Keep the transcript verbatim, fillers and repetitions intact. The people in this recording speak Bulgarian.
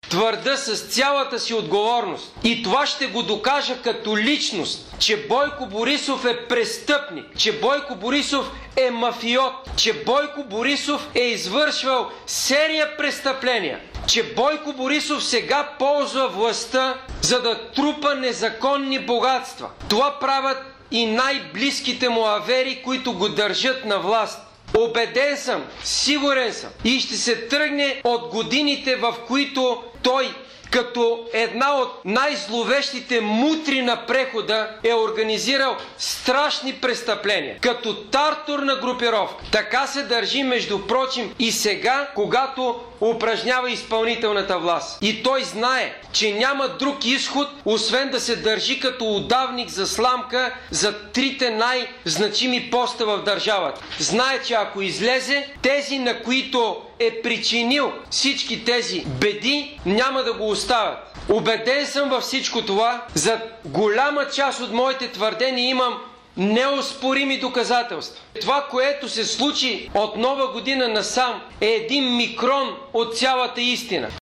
Твърда с цялата си отговорност, и това ще го докажа като личност, че Бойко Борисов е престъпник, че Бойко Борисов е мафиот, че Бойко Борисов е извършвал серия престъпления, че Бойко Борисов сега ползва властта, за да трупа незаконни богатства. Това правят и най-близките му авери, които го държат на власт. Убеден съм, сигурен съм, и ще се тръгне от годините, в които той, като една от най-зловещите мутри на прехода, е организирал страшни престъпления. Като тартурна групировка. Така се държи, между прочим, и сега, когато упражнява изпълнителната власт. И той знае, че няма друг изход, освен да се държи като удавник за сламка за трите най-значими поста в държавата. Знае, че ако излезе, тези, на които е причинил всички тези беди, няма да го оставят. Убеден съм във всичко това. За голяма част от моите твърдения имам неоспорими доказателства. Това, което се случи от Нова година насам, е един микрон от цялата истина.